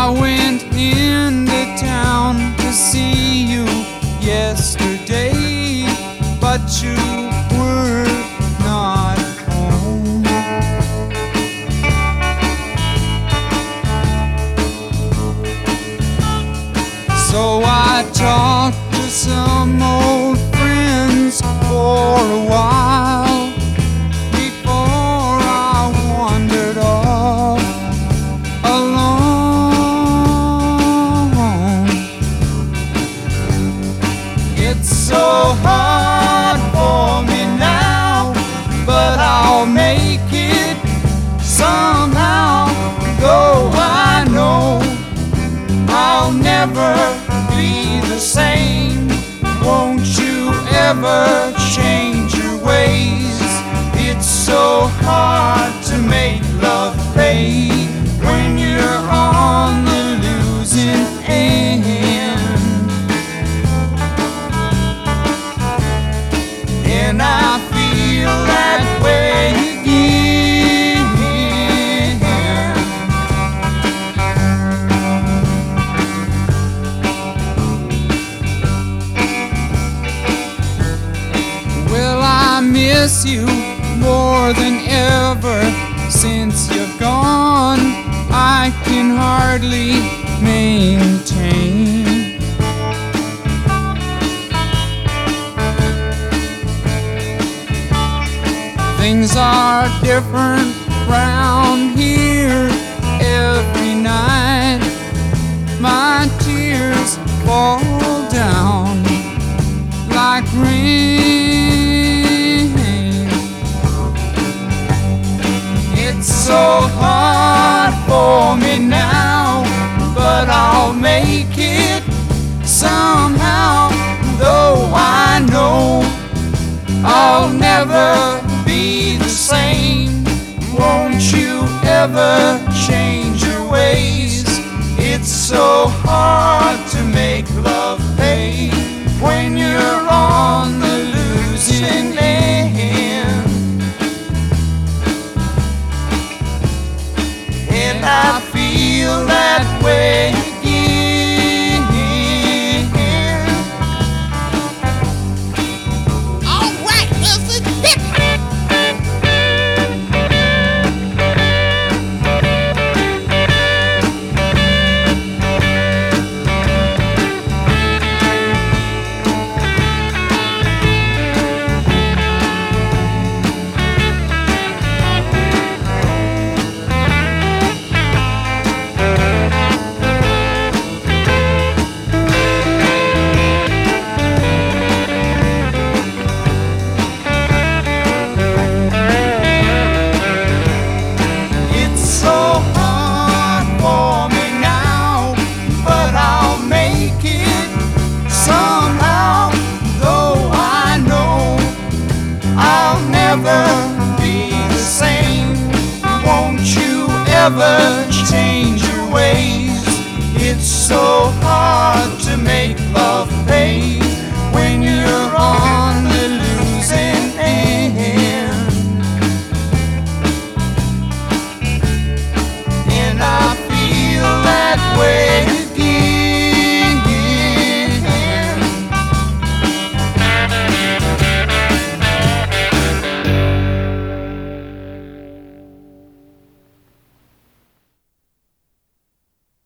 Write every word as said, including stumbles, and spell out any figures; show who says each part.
Speaker 1: I went into town to see you yesterday, but you were not home. So I talked to some old friends for a while before I wandered off alone. It's so hard for me now, but I'll make it somehow, though I know I'll never be the same. Won't you ever change your ways? It's so hard to make love pay when you're on the losing end. And I feel that way again. Well, I miss you more than ever since you're gone. I can hardly maintain. Things are different round here every night. My tears fall down like rain. It's so hard for me now, but I'll make it somehow, though I know I'll never be the same. Won't you ever change your ways? It's so hard to make love pay when you're on the losing end. And I feel that way again.
Speaker 2: All right, Elsie, hit me.
Speaker 1: It's so hard for me now, but I'll make it somehow, though I know I'll never be the same. Won't you ever change your ways? It's so hard to make love pay when you're on